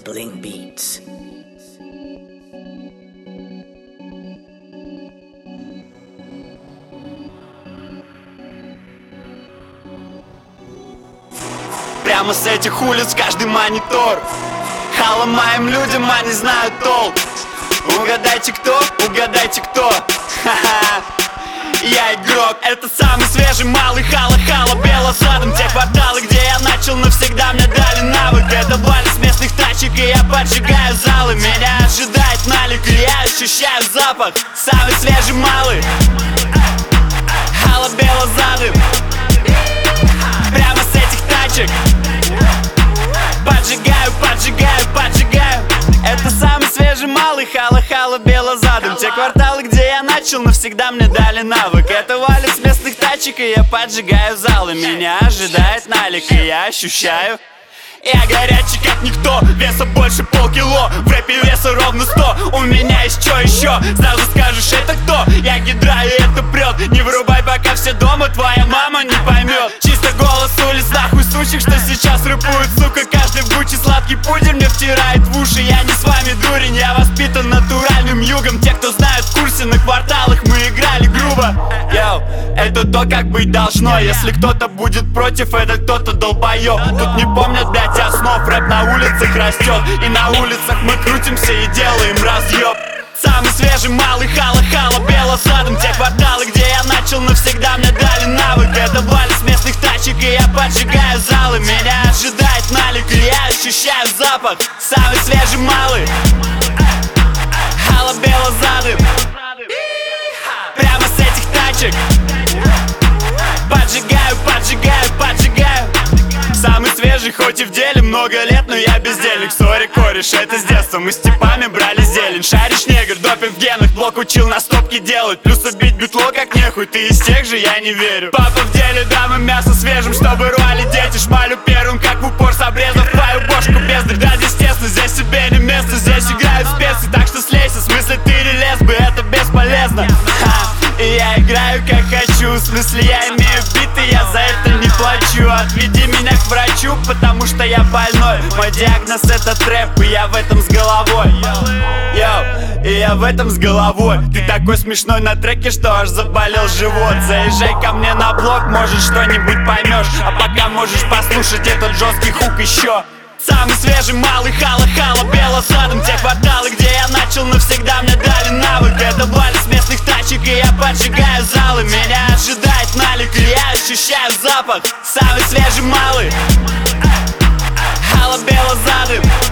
Bling Beats. Прямо с этих улиц каждый монитор. Хала моим людям, они знают толк. Угадайте кто, угадайте кто. Ха-ха. Я игрок, это самый свежий малый хала-хала белосадом. Те кварталы, где я начал навсегда, мне дали навык. Это валит с местных тачек, и я поджигаю залы. Меня ожидает налик, и я ощущаю запах. Самый свежий малый хала белозадым. Прямо с этих тачек поджигаю, поджигаю, поджигаю. Это самый свежий малый хала-хала белозадым. Те кварталы, где я начал, навсегда мне дали навык. Это валит с местных тачек, и я поджигаю залы. Меня ожидает налик, и я ощущаю. Я горячий как никто, веса больше полкило. В рэпе веса ровно 100, у меня есть что еще. Сразу скажешь, это кто? Я гидраю, это прет. Не вырубай, пока все дома, твоя мама не поймет. Чисто голос улиц, нахуй сучек, что сейчас рэпует, сука. Каждый в Гуччи сладкий пудинг мне втирает в уши. Я не с вами дурень, я воспитан натуральным югом. Те, кто знают в курсе, на кварталах мы играли грубо. Йоу, это то, как быть должно. Если кто-то будет против, это кто-то долбоёб. Тут не помнят, блядь, основ. Рэп на улицах растет, и на улицах мы крутимся и делаем разъеб. Самый свежий малый хала-хала белосадом. Те кварталы, где я начал, навсегда мне дали навык. Это валит с местных тачек, и я поджигаю залы. Меня ожидает налик, и я ощущаю запах. Самый свежий малый хала белозадым. Прямо с этих тачек поджигаю, поджигаю, поджигаю. Самый свежий, хоть и в деле много лет, но я бездельник. Сори, кореш, это с детства, мы с типами брали зелень. Шаришь, негр, допинг в генах, блок учил на стопки делать. Плюс убить битло как нехуй, ты из тех же, я не верю. Папа в деле, дам им мясо свежим, чтобы рвали дети. Шмалю первым, как в упор, с обрезав твою бошку бездарь. Да, здесь тесно, здесь себе не место, здесь играют специи. Так что слейся, в смысле ты не лесбы, это бесполезно. И я играю как хочу, в смысле я имею биты, я за это не плачу. Отведи меня к врачу, потому что я больной. Мой диагноз это трэп, и я в этом с головой. Йоу, и я в этом с головой. Ты такой смешной на треке, что аж заболел живот. Заезжай ко мне на блог, может что-нибудь поймешь. А пока можешь послушать этот жесткий хук еще. Самый свежий малый хала-хала белосадом. Те кварталы, где я начал, навсегда мне дали навык. Это валит с местных тачек, и я поджигаю залы. Меня ожидает налик, и я ощущаю запах. Самый свежий малый хала белозадым.